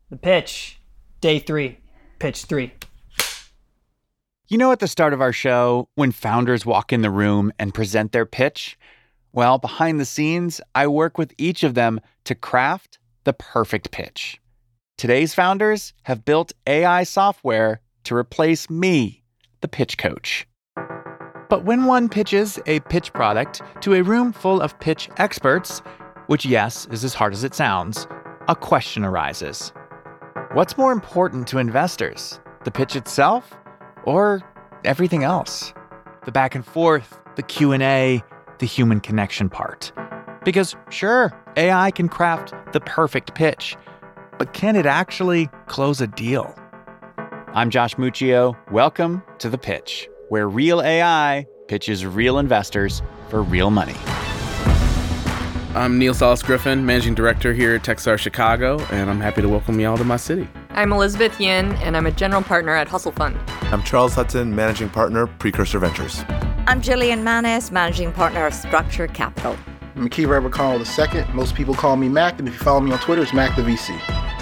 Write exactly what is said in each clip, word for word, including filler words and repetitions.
The pitch. Day three. Pitch three. You know, at the start of our show, when founders walk in the room and present their pitch? Well, behind the scenes, I work with each of them to craft the perfect pitch. Today's founders have built A I software to replace me, the pitch coach. But when one pitches a pitch product to a room full of pitch experts, which, yes, is as hard as it sounds, a question arises. What's more important to investors, the pitch itself or everything else? The back and forth, the Q and A, the human connection part. Because sure, A I can craft the perfect pitch, but can it actually close a deal? I'm Josh Muccio. Welcome to The Pitch, where real A I pitches real investors for real money. I'm Neil Salas Griffin, Managing Director here at Techstar Chicago, and I'm happy to welcome y'all to my city. I'm Elizabeth Yin, and I'm a General Partner at Hustle Fund. I'm Charles Hudson, Managing Partner, Precursor Ventures. I'm Jillian Manis, Managing Partner of Structure Capital. I'm Akiva Abercrombie the second. Most people call me Mac, and if you follow me on Twitter, it's Mac the V C.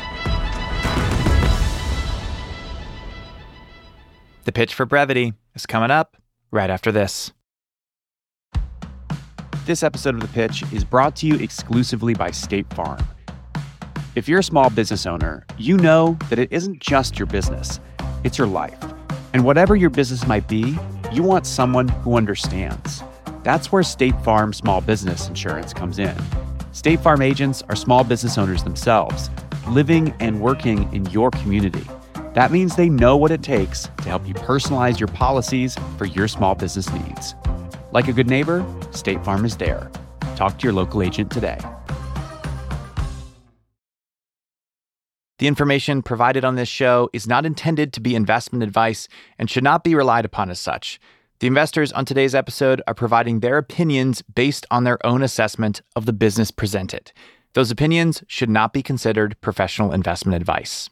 The pitch for brevity is coming up right after this. This episode of The Pitch is brought to you exclusively by State Farm. If you're a small business owner, you know that it isn't just your business, it's your life. And whatever your business might be, you want someone who understands. That's where State Farm Small Business Insurance comes in. State Farm agents are small business owners themselves, living and working in your community. That means they know what it takes to help you personalize your policies for your small business needs. Like a good neighbor, State Farm is there. Talk to your local agent today. The information provided on this show is not intended to be investment advice and should not be relied upon as such. The investors on today's episode are providing their opinions based on their own assessment of the business presented. Those opinions should not be considered professional investment advice.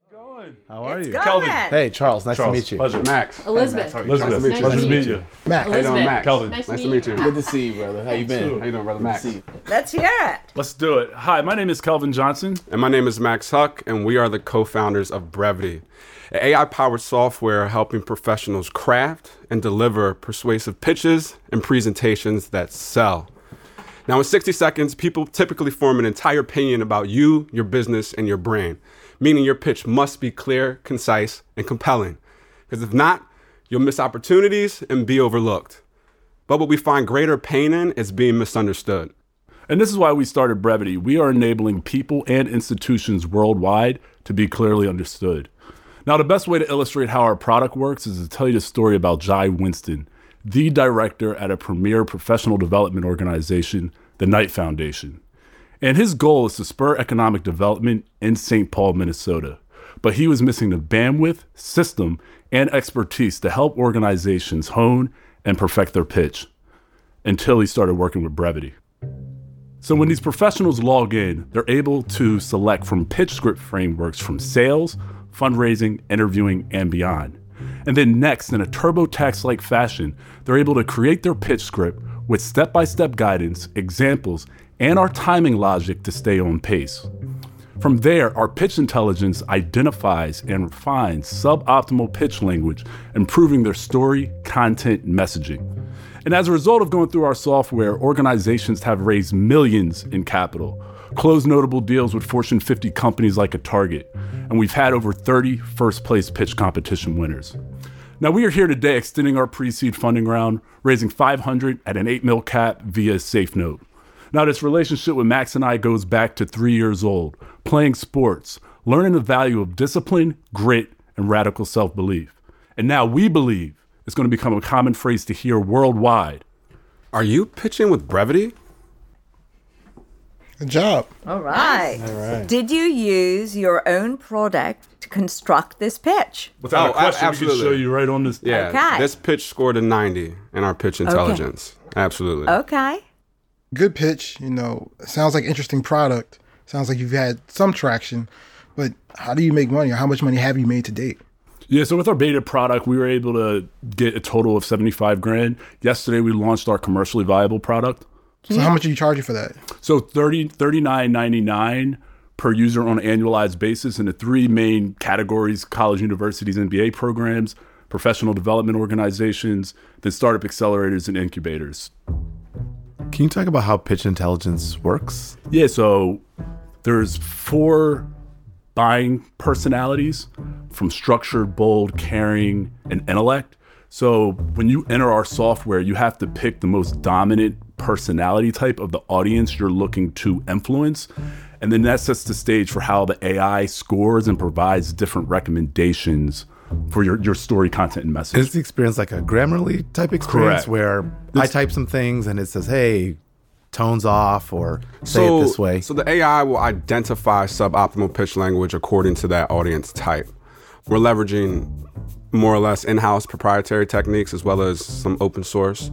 How are It's you? going. Kelvin. Hey, Charles. Nice Charles, to meet you. pleasure. Max. Elizabeth. Hey, Max, Elizabeth. Nice Pleasure to to meet meet you. you. Mac. How you doing, Max? Kelvin. Nice to Nice meet to meet you. you. Good to see you, brother. How you been? How you doing, brother? Max. Good to see you. Let's hear it. Let's do it. Hi, my name is Kelvin Johnson. And my name is Max Huck, and we are the co-founders of Brevity, an A I-powered software helping professionals craft and deliver persuasive pitches and presentations that sell. Now, in sixty seconds, people typically form an entire opinion about you, your business, and your brand, meaning your pitch must be clear, concise, and compelling. Because if not, you'll miss opportunities and be overlooked. But what we find greater pain in is being misunderstood. And this is why we started Brevity. We are enabling people and institutions worldwide to be clearly understood. Now, the best way to illustrate how our product works is to tell you the story about Jai Winston, the director at a premier professional development organization, the Knight Foundation. And his goal is to spur economic development in Saint Paul, Minnesota. But he was missing the bandwidth, system, and expertise to help organizations hone and perfect their pitch until he started working with Brevity. So when these professionals log in, they're able to select from pitch script frameworks from sales, fundraising, interviewing, and beyond. And then next, in a TurboTax-like fashion, they're able to create their pitch script with step-by-step guidance, examples, and our timing logic to stay on pace. From there, our pitch intelligence identifies and refines suboptimal pitch language, improving their story, content, and messaging. And as a result of going through our software, organizations have raised millions in capital, closed notable deals with Fortune fifty companies like a Target, and we've had over thirty first-place pitch competition winners. Now, we are here today extending our pre-seed funding round, raising five hundred at an eight mil cap via SafeNote. Now, this relationship with Max and I goes back to three years old, playing sports, learning the value of discipline, grit, and radical self-belief. And now we believe it's going to become a common phrase to hear worldwide. Are you pitching with Brevity? Good job. All right. All right. Did you use your own product to construct this pitch? Without Oh, a question, we absolutely. can show you right on this. Yeah. Okay. This pitch scored a ninety in our pitch intelligence. Absolutely. Okay. Good pitch. You know, sounds like interesting product. Sounds like you've had some traction. But how do you make money, or how much money have you made to date? Yeah, so with our beta product, we were able to get a total of seventy-five grand. Yesterday, we launched our commercially viable product. So how much are you charging for that? So thirty thirty-nine ninety-nine per user on an annualized basis in the three main categories: college, universities, M B A programs, professional development organizations, then startup accelerators and incubators. Can you talk about how pitch intelligence works? Yeah, so there's four buying personalities, from structured, bold, caring, and intellect. So when you enter our software, you have to pick the most dominant personality type of the audience you're looking to influence. And then that sets the stage for how the A I scores and provides different recommendations for your, your story, content, and message. Is the experience like a Grammarly type experience Correct. where This- I type some things and it says, hey, tones off, or say so, it this way? So the A I will identify suboptimal pitch language according to that audience type. We're leveraging more or less in-house proprietary techniques as well as some open source.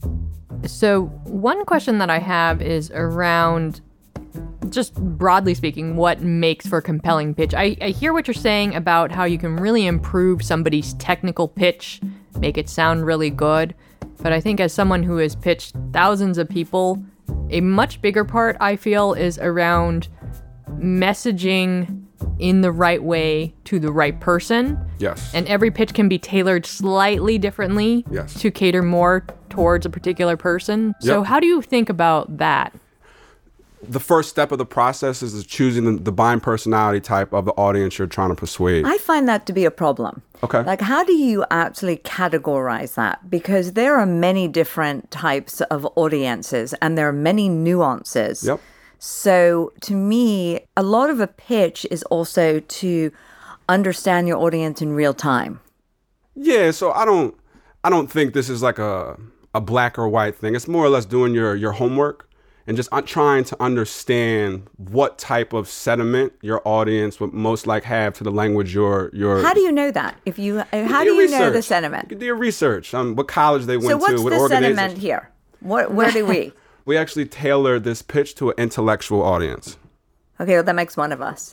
So one question that I have is around, just broadly speaking, what makes for a compelling pitch. I, I hear what you're saying about how you can really improve somebody's technical pitch, make it sound really good. But I think as someone who has pitched thousands of people, a much bigger part, I feel, is around messaging in the right way to the right person. Yes. And every pitch can be tailored slightly differently Yes. to cater more towards a particular person. So Yep. how do you think about that? The first step of the process is choosing the, the buying personality type of the audience you're trying to persuade. I find that to be a problem. Okay. Like, how do you actually categorize that? Because there are many different types of audiences and there are many nuances. Yep. So to me, a lot of a pitch is also to understand your audience in real time. Yeah, so I don't I don't think this is like a a black or white thing. It's more or less doing your your homework and just uh, trying to understand what type of sentiment your audience would most like have to the language you're you're How do you know that? If you, how do your you know the research. sentiment? You can do your research on what college they went So to, what's what the organizations. sentiment here? What, where do we? We actually tailored this pitch to an intellectual audience. Okay, well, that makes one of us.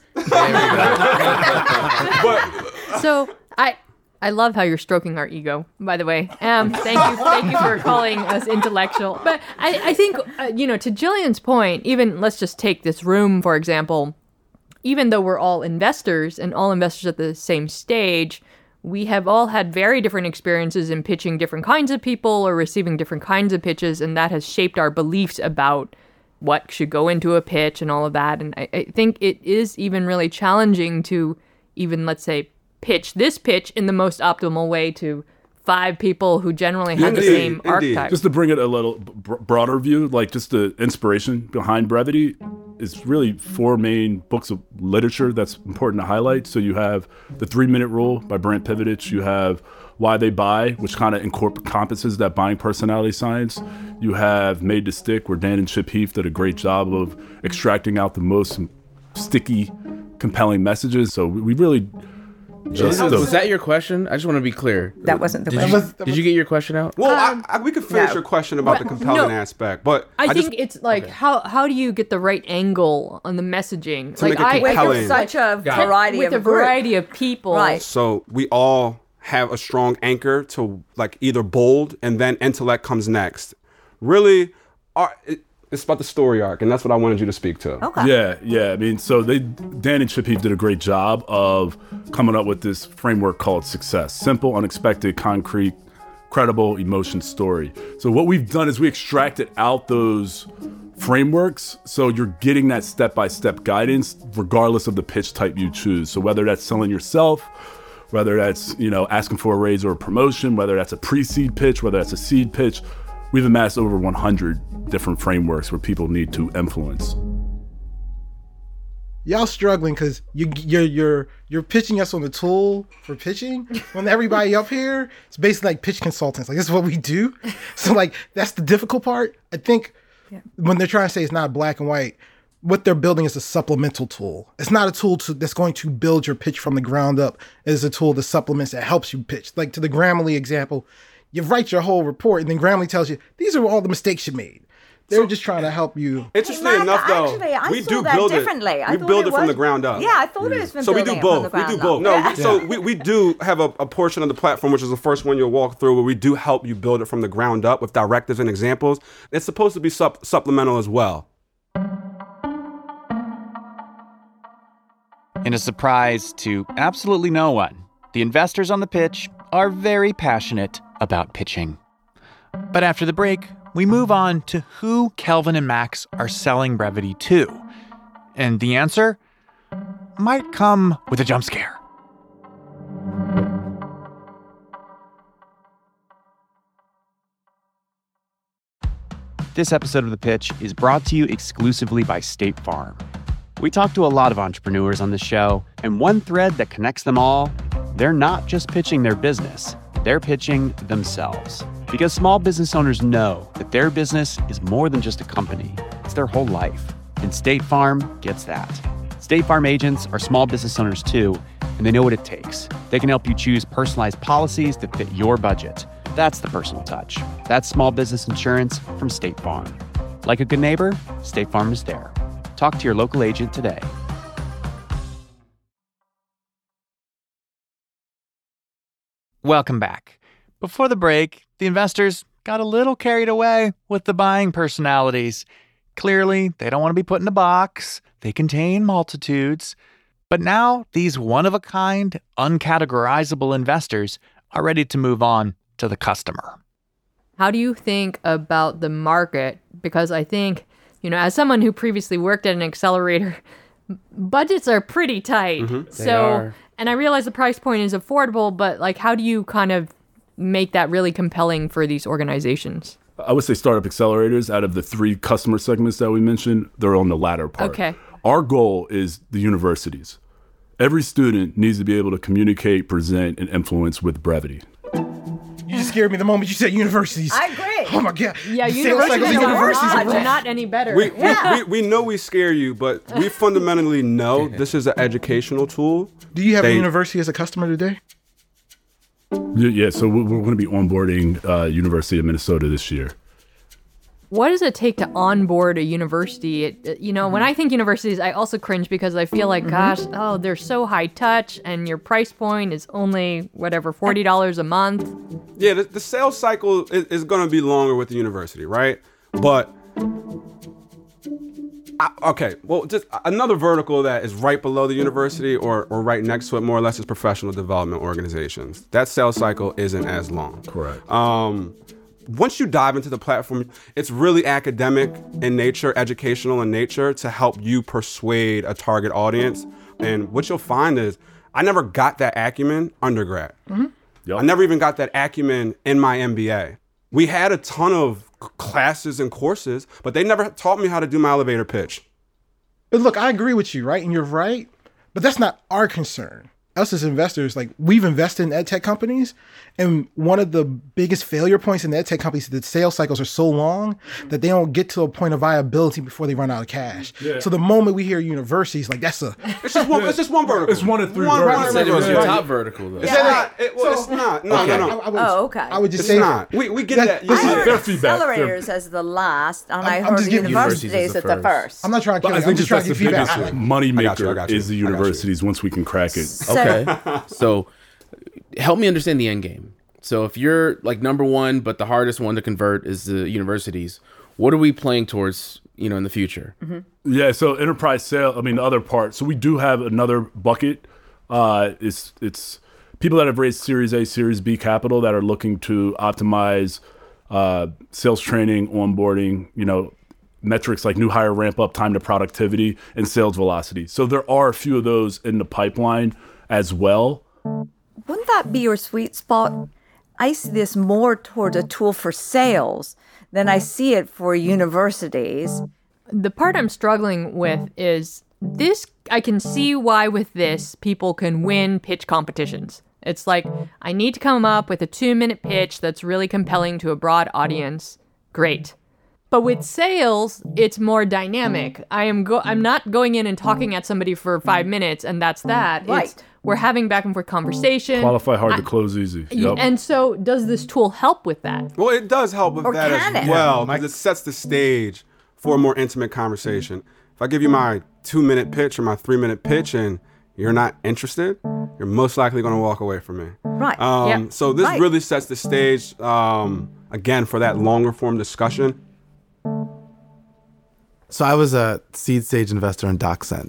So I I love how you're stroking our ego, by the way. Um, thank you, thank you for calling us intellectual. But I, I think, uh, you know, to Jillian's point, even let's just take this room, for example. Even though we're all investors and all investors at the same stage, we have all had very different experiences in pitching different kinds of people or receiving different kinds of pitches, and that has shaped our beliefs about what should go into a pitch and all of that. And I, I think it is even really challenging to even, let's say, pitch this pitch in the most optimal way to five people who generally have the Indeed, same indeed. archetype. Just to bring it a little b- broader view, like just the inspiration behind Brevity is really four main books of literature that's important to highlight. So you have The Three Minute Rule by Brent Pivotich. You have Why They Buy, which kind of incorpor- encompasses that buying personality science. You have Made to Stick, where Dan and Chip Heath did a great job of extracting out the most sticky, compelling messages. So we we really just was, the- was that your question? I just want to be clear. That wasn't the Did question. you, did you get your question out? Well, Um, I, I, we could finish no. your question about the But- compelling no. aspect, but I, I, think just, it's like how how do you get the right angle on the messaging? To like make it I, With compelling. such a Got it. variety with of a group. variety of people. Right. So we all have a strong anchor to like either bold and then intellect comes next. Really, our, it, it's about the story arc, and that's what I wanted you to speak to. Okay. Yeah, yeah. I mean, so they Dan and Chip Heath did a great job of coming up with this framework called success: simple, unexpected, concrete, credible, emotion story. So what we've done is we extracted out those frameworks, so you're getting that step-by-step guidance, regardless of the pitch type you choose. So whether that's selling yourself, whether that's you know asking for a raise or a promotion, whether that's a pre-seed pitch, whether that's a seed pitch. We've amassed over one hundred different frameworks where people need to influence. Y'all struggling because you you're you're you're pitching us on the tool for pitching. When everybody up here, it's basically like pitch consultants. Like this is what we do. So like that's the difficult part. I think when they're trying to say it's not black and white, what they're building is a supplemental tool. It's not a tool to, that's going to build your pitch from the ground up. It's a tool that supplements that helps you pitch. Like to the Grammarly example, you write your whole report and then Grammarly tells you these are all the mistakes you made. They're just trying to help you. Interestingly Hey, Mark, enough, though, actually, I we saw do that build differently. it. I We thought build it it from was- the ground up. Yeah, I thought it was from So we building do it from both. the We do ground both. up. No, Yeah. we, so we, we do have a, a portion of the platform, which is the first one you'll walk through, where we do help you build it from the ground up with directives and examples. It's supposed to be sup- supplemental as well. In a surprise to absolutely no one, the investors on the pitch are very passionate about pitching. But after the break, we move on to who Kelvin and Max are selling Brevity to. And the answer might come with a jump scare. This episode of The Pitch is brought to you exclusively by State Farm. We talk to a lot of entrepreneurs on this show, and one thread that connects them all, they're not just pitching their business, they're pitching themselves. Because small business owners know that their business is more than just a company, it's their whole life. And State Farm gets that. State Farm agents are small business owners too, and they know what it takes. They can help you choose personalized policies that fit your budget. That's the personal touch. That's small business insurance from State Farm. Like a good neighbor, State Farm is there. Talk to your local agent today. Welcome back. Before the break, the investors got a little carried away with the buying personalities. Clearly, they don't want to be put in a box. They contain multitudes. But now, these one-of-a-kind, uncategorizable investors are ready to move on to the customer. How do you think about the market? Because I think, you know, as someone who previously worked at an accelerator, budgets are pretty tight. Mm-hmm. So, They are. And I realize the price point is affordable, but like, how do you kind of make that really compelling for these organizations? I would say startup accelerators, out of the three customer segments that we mentioned, they're on the latter part. Okay. Our goal is the universities. Every student needs to be able to communicate, present, and influence with brevity. You just scared me the moment you said universities. I agree. Oh my God. Yeah, The sales cycles universities at are universities not, are rough. not any better. We, we, we, we know we scare you, but we fundamentally know this is an educational tool. Do you have They- a university as a customer today? Yeah, yeah, so we're, we're going to be onboarding uh, University of Minnesota this year. What does it take to onboard a university? It, it- you know, when I think universities, I also cringe because I feel like, gosh, oh, they're so high touch and your price point is only, whatever, forty dollars a month. Yeah, the, the sales cycle is, is going to be longer with the university, right? But, I, okay, well, just another vertical that is right below the university or, or right next to it, more or less, is professional development organizations. That sales cycle isn't as long. Correct. Um, once you dive into the platform, it's really academic in nature, educational in nature, to help you persuade a target audience. And what you'll find is, I never got that acumen undergrad. Yep. I never even got that acumen in my M B A. We had a ton of c- classes and courses, but they never taught me how to do my elevator pitch. But look, I agree with you, right? And you're right. But that's not our concern. Us as investors, like, we've invested in ed tech companies, and one of the biggest failure points in ed tech companies is that sales cycles are so long that they don't get to a point of viability before they run out of cash. Yeah. So the moment we hear universities, like, that's a It's just one. It's just one vertical. It's one of three One- verticals. one Said it was your vertical. top vertical, though. It's not. It, well, it's not. No, Okay. no, I, no. I would, Oh, okay. I would just It's say not. We we get that. That- this I is heard fair feedback, fair- accelerators as the last, and I I'm heard just giving you- universities Universities as as the the first. I'm not trying to But kill I you. I'm think just that's trying to the give feedback. biggest I- money I got you, I maker got you. is the I got you. universities once we can crack it. Okay. So help me understand the end game. So if you're like number one, but the hardest one to convert is the universities, what are we playing towards, you know, in the future? Yeah, so enterprise sale, I mean, the other part. So we do have another bucket. Uh, it's, it's people that have raised Series A, Series B capital that are looking to optimize uh, sales training, onboarding, you know, metrics like new hire ramp up, time to productivity, and sales velocity. So there are a few of those in the pipeline as well. Wouldn't that be your sweet spot? I see this more towards a tool for sales than I see it for universities. The part I'm struggling with is this. I can see why with this people can win pitch competitions. It's like, I need to come up with a two minute pitch that's really compelling to a broad audience. Great. But with sales, it's more dynamic. I am go- I'm not going in and talking at somebody for five minutes and that's that. Right. It's, we're having back and forth conversation. Qualify hard to close easy. Yep. And so does this tool help with that? Well, it does help with Or that can as it? well, because it sets the stage for a more intimate conversation. If I give you my two-minute pitch or my three-minute pitch and you're not interested, you're most likely going to walk away from me. Right. Um, Yeah. So this Right. really sets the stage, um, again, for that longer-form discussion. So I was a seed stage investor in DocSend.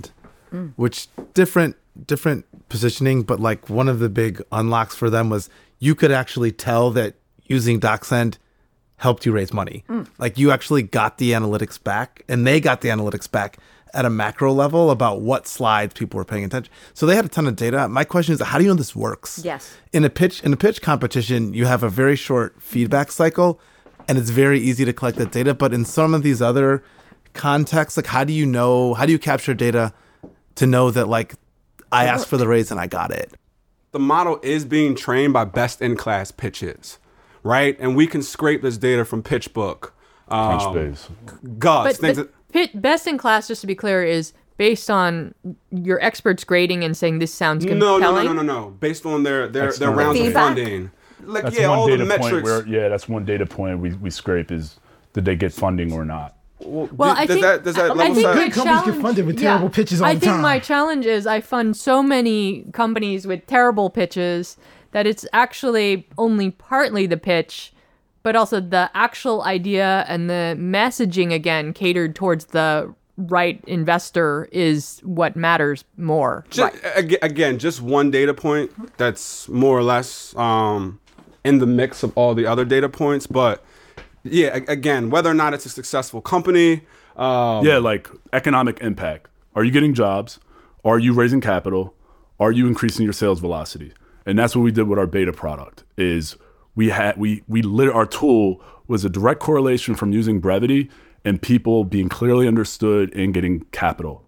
which different different positioning, but like one of the big unlocks for them was you could actually tell that using DocSend helped you raise money. Like you actually got the analytics back, and they got the analytics back at a macro level about what slides people were paying attention. So they had a ton of data. My question is, how do you know this works? Yes. In a pitch, in a pitch competition, you have a very short feedback cycle, and it's very easy to collect that data. But in some of these other contexts, like how do you know, how do you capture data to know that like I asked for the raise and I got it? The model is being trained by best-in-class pitches, right? And we can scrape this data from PitchBook, um, Crunchbase. Gus, But, things but that, pit, best in class, just to be clear, is based on your experts grading and saying this sounds no, compelling. no, no, no, no, no. Based on their their, their External rounds of feedback. funding, like That's yeah, one all the data point metrics. where, yeah, that's one data point we, we scrape is did they get funding or not? Well, Well, does I think that does that I level think set? my Good companies get challenge- funded with terrible pitches all I the think time. my challenge is I fund so many companies with terrible pitches that it's actually only partly the pitch, but also the actual idea and the messaging again catered towards the right investor is what matters more. Just, ag- Again, just one data point that's more or less um, in the mix of all the other data points. But yeah, a- again, whether or not it's a successful company. Um, Yeah, like economic impact. Are you getting jobs? Are you raising capital? Are you increasing your sales velocity? And that's what we did with our beta product. Is we had we we lit our tool was a direct correlation from using Brevity and people being clearly understood and getting capital.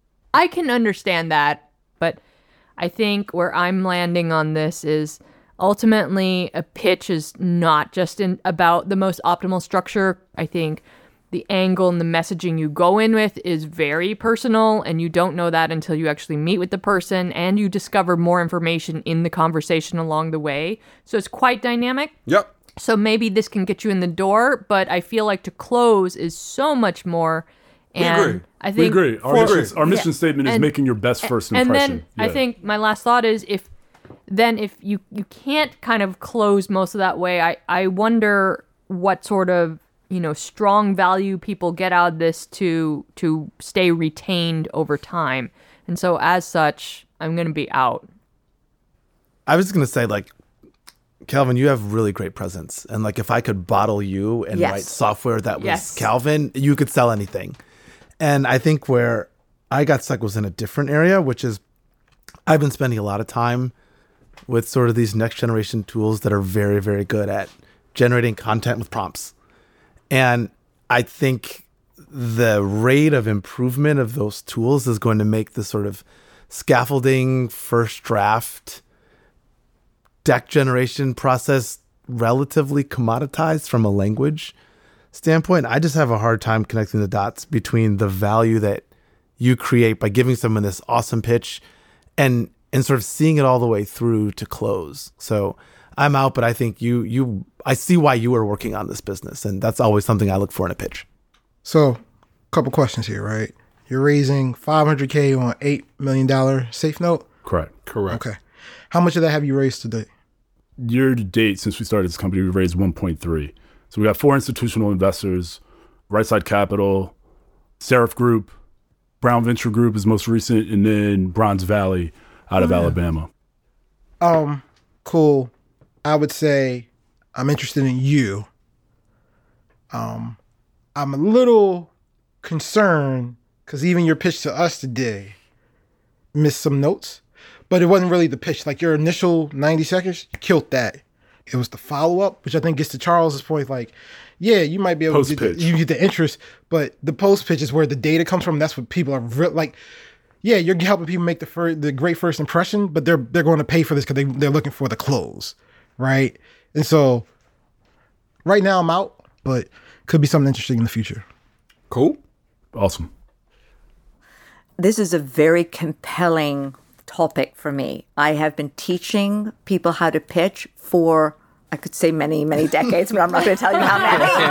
I can understand that, but I think where I'm landing on this is ultimately a pitch is not just in, about the most optimal structure. I think the angle and the messaging you go in with is very personal, and you don't know that until you actually meet with the person and you discover more information in the conversation along the way. So it's quite dynamic. Yep. So maybe this can get you in the door, but I feel like to close is so much more. And agree. I think We agree. Our For- mission, our mission Yeah. statement is And- making your best first and impression. then I Yeah. think my last thought is if then if you you can't kind of close most of that way, I I wonder what sort of, you know, strong value people get out of this to to stay retained over time. And so as such, I'm going to be out. I was going to say, like, Calvin, you have really great presence. And like, if I could bottle you and Yes. write software that was Yes. Calvin, you could sell anything. And I think where I got stuck was in a different area, which is I've been spending a lot of time with sort of these next generation tools that are very, very good at generating content with prompts. And I think the rate of improvement of those tools is going to make the sort of scaffolding first draft deck generation process relatively commoditized from a language standpoint. I just have a hard time connecting the dots between the value that you create by giving someone this awesome pitch and and sort of seeing it all the way through to close. So I'm out, but I think you you I see why you are working on this business, and that's always something I look for in a pitch. So, a couple questions here, right? You're raising five hundred K on eight million dollars safe note. correct. Correct. Okay. How much of that have you raised today? Year to date, since we started this company, we raised one point three. So we got four institutional investors: Right Side Capital, Seraph Group, Brown Venture Group is most recent, and then Bronze Valley out of Alabama. Um, cool. I would say I'm interested in you. Um, I'm a little concerned because even your pitch to us today missed some notes, but it wasn't really the pitch. Like your initial ninety seconds, you killed that. It was the follow up, which I think gets to Charles's point. Like, yeah, you might be able to get Post-pitch. the, you get the interest, but the post pitch is where the data comes from. That's what people are re- like. Yeah, you're helping people make the fir- the great first impression, but they're they're going to pay for this because they they're looking for the close, right? And so, right now I'm out, but could be something interesting in the future. Cool. Awesome. This is a very compelling topic for me. I have been teaching people how to pitch for, I could say many, many decades, but I'm not going to tell you how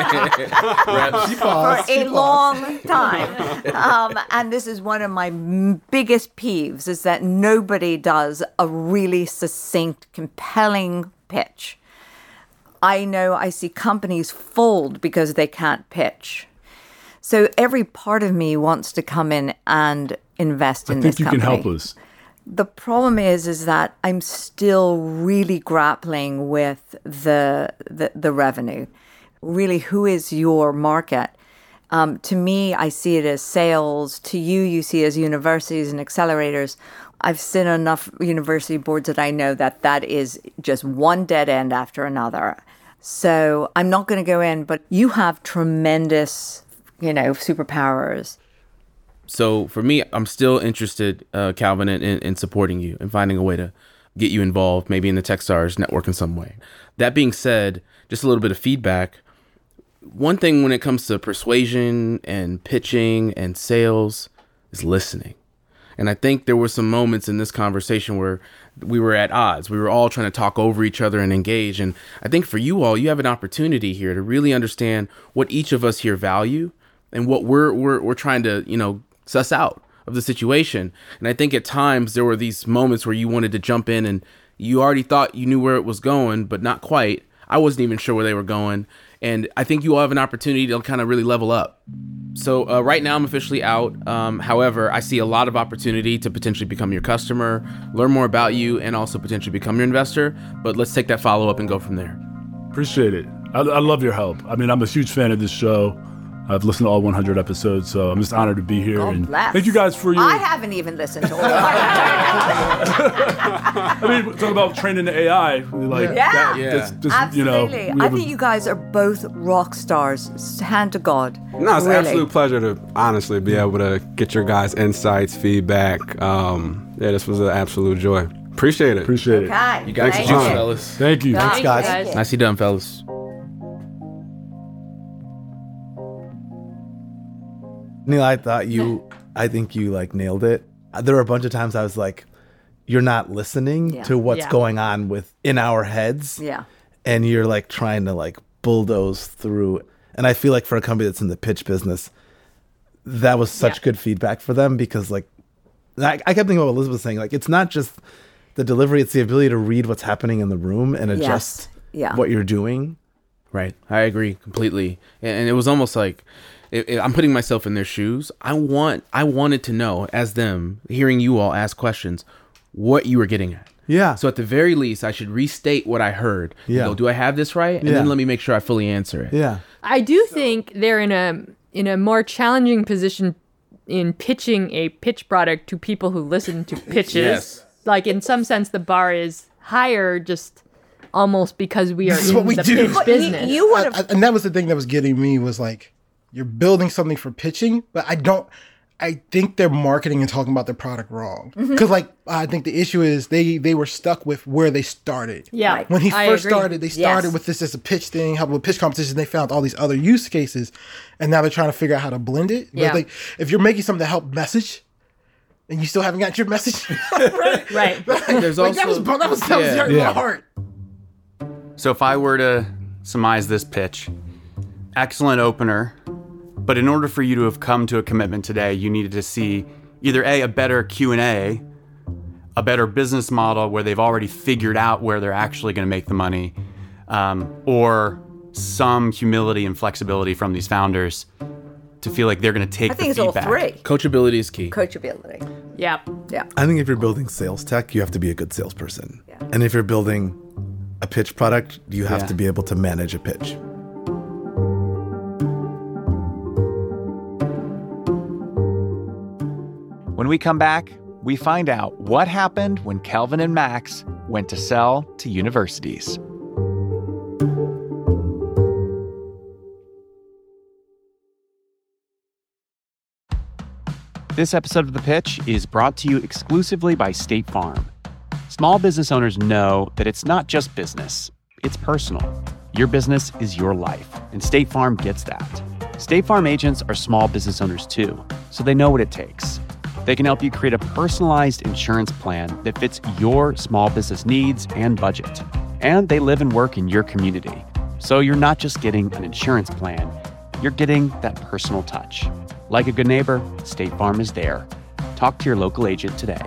many. For a long time. Um, and this is one of my m- biggest peeves is that nobody does a really succinct, compelling pitch. I know I see companies fold because they can't pitch. So every part of me wants to come in and invest in I this think you company. can help us. The problem is, is that I'm still really grappling with the the, the revenue. Really, who is your market? Um, to me, I see it as sales. To you, you see it as universities and accelerators. I've seen enough university boards that I know that that is just one dead end after another. So I'm not going to go in, but you have tremendous, you know, superpowers. So for me, I'm still interested, uh, Calvin, in, in, in supporting you and finding a way to get you involved, maybe in the Techstars network in some way. That being said, just a little bit of feedback. One thing when it comes to persuasion and pitching and sales is listening. And I think there were some moments in this conversation where we were at odds. We were all trying to talk over each other and engage. And I think for you all, you have an opportunity here to really understand what each of us here value and what we're we're we're trying to, you know, suss out of the situation. And I think at times there were these moments where you wanted to jump in and you already thought you knew where it was going, but not quite. I wasn't even sure where they were going. And I think you all have an opportunity to kind of really level up. So uh, right now I'm officially out. Um, however, I see a lot of opportunity to potentially become your customer, learn more about you, and also potentially become your investor. But let's take that follow up and go from there. Appreciate it. I, I love your help. I mean, I'm a huge fan of this show. I've listened to all one hundred episodes, so I'm just honored to be here. God and bless. thank you guys for your... I haven't even listened to all of I mean, talking about training the A I. Like, Yeah. that, Yeah. that's just, Absolutely. you know, we I have a- think you guys are both rock stars. Hand to God. No, it's really. an absolute pleasure to honestly be able to get your guys' insights, feedback. Um, yeah, this was an absolute joy. Appreciate it. Appreciate it. Okay. You got Thank your juice, you. fellas. Thank you. Thanks, guys. Thank you. Nicely done, fellas. Neil, I thought you, I think you like nailed it. There were a bunch of times I was like, you're not listening Yeah. to what's Yeah. going on with in our heads. Yeah. And you're like trying to like bulldoze through. And I feel like for a company that's in the pitch business, that was such Yeah. good feedback for them because like, I, I kept thinking about what Elizabeth was saying. Like, it's not just the delivery, it's the ability to read what's happening in the room and adjust Yeah. what you're doing. Right. I agree completely. And, and it was almost like it, it- I'm putting myself in their shoes. I want I wanted to know as them hearing you all ask questions what you were getting at. Yeah. So at the very least, I should restate what I heard. and Yeah. Go, do I have this right? And Yeah. then let me make sure I fully answer it. Yeah. I do think they're in a in a more challenging position in pitching a pitch product to people who listen to pitches. Yes. Like in some sense, the bar is higher, just almost because we are This is in what we the do. pitch But business. You would I- have. I- and that was the thing that was getting me was like, you're building something for pitching, but I don't. I think they're marketing and talking about their product wrong. Because like I think the issue is they they were stuck with where they started. Yeah, Right. When he I first agree. started, they started Yes. with this as a pitch thing, how with pitch competitions, they found all these other use cases, and now they're trying to figure out how to blend it. But Yeah. like if you're making something to help message, and you still haven't got your message, right? Right. There's Like, that also was that was that was yeah. hurting Yeah. my heart. So if I were to surmise this pitch, excellent opener, but in order for you to have come to a commitment today, you needed to see either A, a better Q and A, a better business model where they've already figured out where they're actually going to make the money, um, or some humility and flexibility from these founders to feel like they're going to take I think the it's all feedback. three. coachability is key. Coachability. Yeah. Yeah. I think if you're building sales tech, you have to be a good salesperson. Yeah. And if you're building a pitch product, you have Yeah. to be able to manage a pitch. When we come back, we find out what happened when Calvin and Max went to sell to universities. This episode of The Pitch is brought to you exclusively by State Farm. Small business owners know that it's not just business, it's personal. Your business is your life, and State Farm gets that. State Farm agents are small business owners too, so they know what it takes. They can help you create a personalized insurance plan that fits your small business needs and budget. And they live and work in your community. So you're not just getting an insurance plan, you're getting that personal touch. Like a good neighbor, State Farm is there. Talk to your local agent today.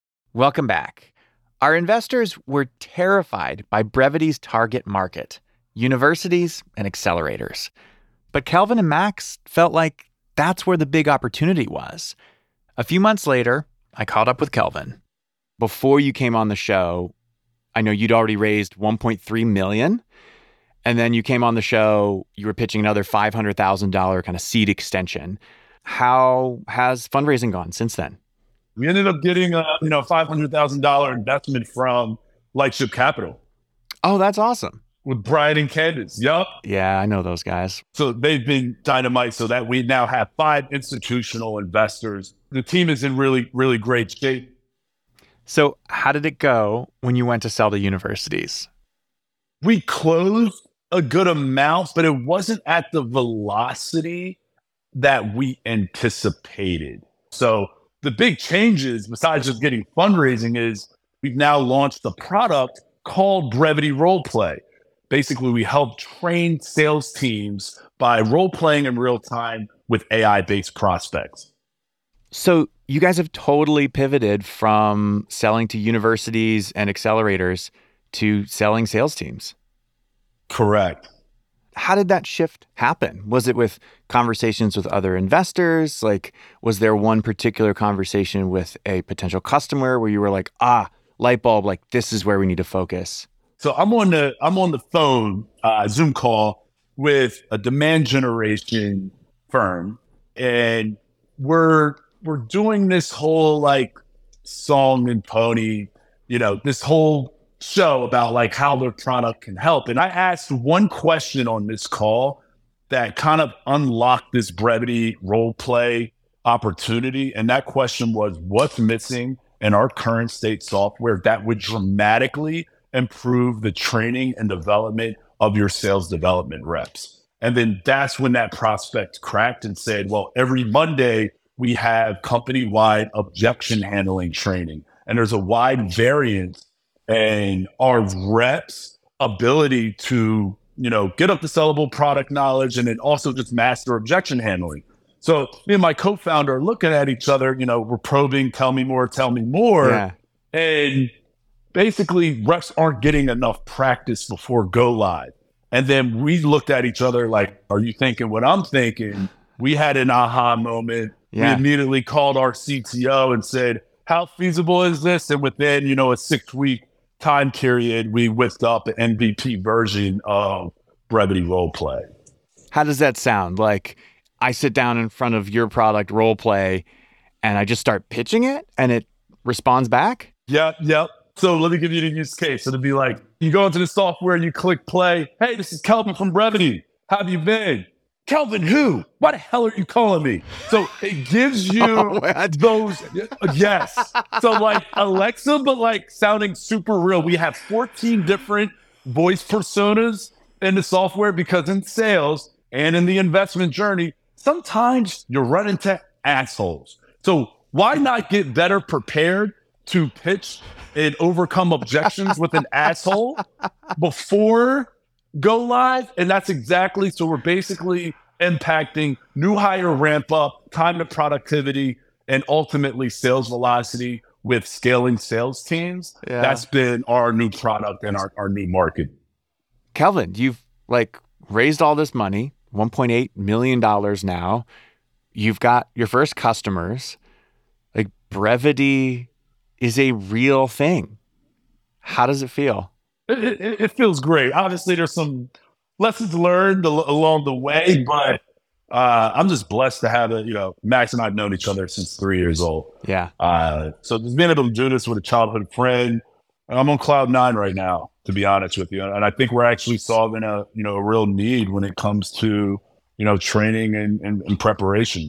Welcome back. Our investors were terrified by Brevity's target market. universities and accelerators. But Kelvin and Max felt like that's where the big opportunity was. A few months later, I caught up with Kelvin. Before you came on the show, I know you'd already raised one point three million dollars. And then you came on the show, you were pitching another five hundred thousand dollars kind of seed extension. How has fundraising gone since then? We ended up getting a you know five hundred thousand dollars investment from Lightship Capital. Oh, that's awesome. With Brian and Candace. Yup. Yeah, I know those guys. So they've been dynamite so that we now have five institutional investors. The team is in really, really great shape. So how did it go when you went to sell to universities? We closed a good amount, but it wasn't at the velocity that we anticipated. So the big changes, besides just getting fundraising, is we've now launched a product called Brevity Roleplay. Basically, we help train sales teams by role-playing in real time with A I-based prospects. So you guys have totally pivoted from selling to universities and accelerators to selling sales teams. Correct. How did that shift happen? Was it with conversations with other investors? Like, was there one particular conversation with a potential customer where you were like, ah, light bulb, like this is where we need to focus? So I'm on the I'm on the phone, uh, Zoom call with a demand generation firm, and we're we're doing this whole like song and pony, you know, this whole show about like how their product can help. And I asked one question on this call that kind of unlocked this Brevity role play opportunity. And that question was, what's missing in our current state software that would dramatically improve the training and development of your sales development reps? And then that's when that prospect cracked and said, well, every Monday we have company-wide objection handling training. And there's a wide variance in our reps' ability to, you know, get up to sellable product knowledge and then also just master objection handling. So me and my co-founder are looking at each other, you know, we're probing, tell me more, tell me more. Yeah. And basically reps aren't getting enough practice before go live. And then we looked at each other like, are you thinking what I'm thinking? We had an aha moment. Yeah. We immediately called our C T O and said, how feasible is this? And within, you know, a six week time period, we whipped up an M V P version of Brevity Roleplay. How does that sound? Like I sit down in front of your product Roleplay and I just start pitching it and it responds back? Yep, yep. So let me give you the use case. It'll be like, you go into the software, you click play. Hey, this is Kelvin from Brevity. How have you been? Kelvin who? Why the hell are you calling me? So it gives you Oh, those, yes. So like Alexa, but like sounding super real. We have fourteen different voice personas in the software because in sales and in the investment journey, sometimes you run into assholes. So why not get better prepared to pitch and overcome objections with an asshole before go live? And that's exactly, so we're basically impacting new hire ramp up, time to productivity, and ultimately sales velocity with scaling sales teams. Yeah. That's been our new product and our, our new market. Kelvin, you've like raised all this money, one point eight million dollars now. You've got your first customers. Like Brevity is a real thing. How does it feel? It, it, it feels great. Obviously, there's some lessons learned al- along the way, but uh, I'm just blessed to have it. You know, Max and I have known each other since three years old. Yeah. Uh, so just being able to do this with a childhood friend, I'm on cloud nine right now, to be honest with you. And I think we're actually solving a, you know, a real need when it comes to, you know, training and, and, and preparation.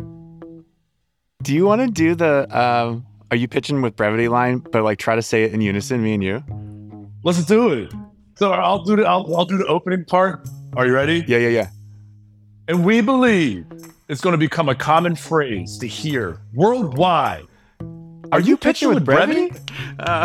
Do you want to do the, um, are you pitching with Brevity line, but like try to say it in unison, me and you? Let's do it. So I'll do the I'll, I'll do the opening part. Are you ready? Yeah, yeah, yeah. And we believe it's going to become a common phrase to hear worldwide. Are, Are you, you pitching, pitching with Brevity? Uh.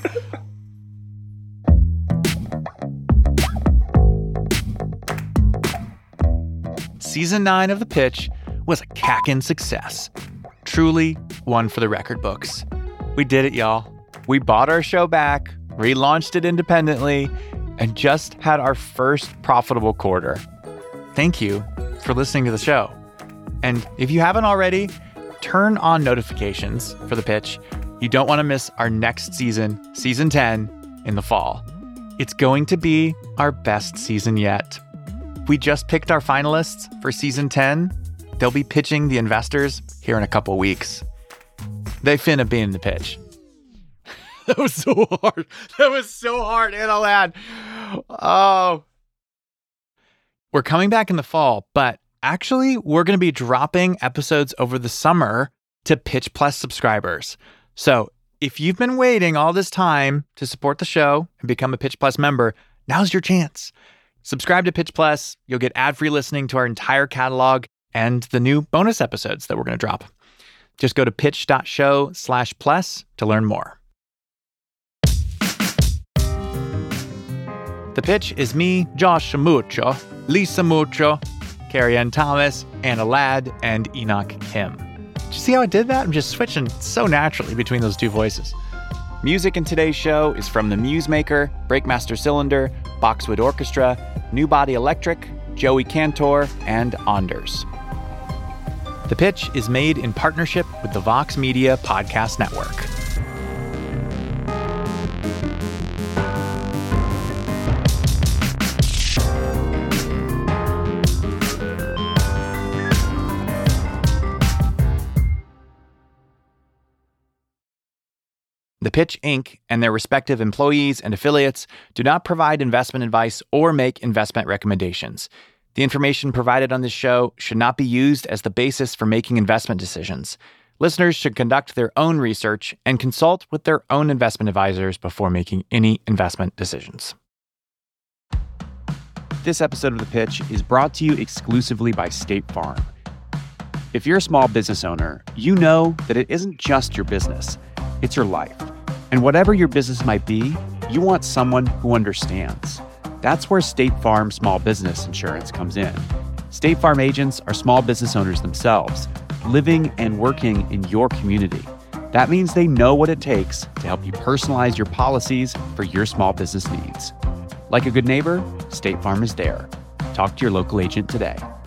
Season nine of The Pitch was a kackin' success. Truly one for the record books. We did it, y'all. We bought our show back, relaunched it independently, and just had our first profitable quarter. Thank you for listening to the show. And if you haven't already, turn on notifications for The Pitch. You don't want to miss our next season, season ten, in the fall. It's going to be our best season yet. We just picked our finalists for season ten. They'll be pitching the investors here in a couple weeks. They finna be in the pitch. That was so hard. That was so hard, Anna Ladd. Oh. We're coming back in the fall, but actually, we're going to be dropping episodes over the summer to Pitch Plus subscribers. So if you've been waiting all this time to support the show and become a Pitch Plus member, now's your chance. Subscribe to Pitch Plus. You'll get ad-free listening to our entire catalog and the new bonus episodes that we're going to drop. Just go to pitch.show slash plus to learn more. The Pitch is me, Josh Mucho, Lisa Mucho, Carrie Ann Thomas, Anna Ladd, and Enoch Kim. Did you see how I did that? I'm just switching so naturally between those two voices. Music in today's show is from The Musemaker, Breakmaster Cylinder, Boxwood Orchestra, New Body Electric, Joey Cantor, and Anders. The Pitch is made in partnership with the Vox Media Podcast Network. The Pitch, Incorporated and their respective employees and affiliates do not provide investment advice or make investment recommendations. The information provided on this show should not be used as the basis for making investment decisions. Listeners should conduct their own research and consult with their own investment advisors before making any investment decisions. This episode of The Pitch is brought to you exclusively by State Farm. If you're a small business owner, you know that it isn't just your business, it's your life. And whatever your business might be, you want someone who understands. That's where State Farm Small Business Insurance comes in. State Farm agents are small business owners themselves, living and working in your community. That means they know what it takes to help you personalize your policies for your small business needs. Like a good neighbor, State Farm is there. Talk to your local agent today.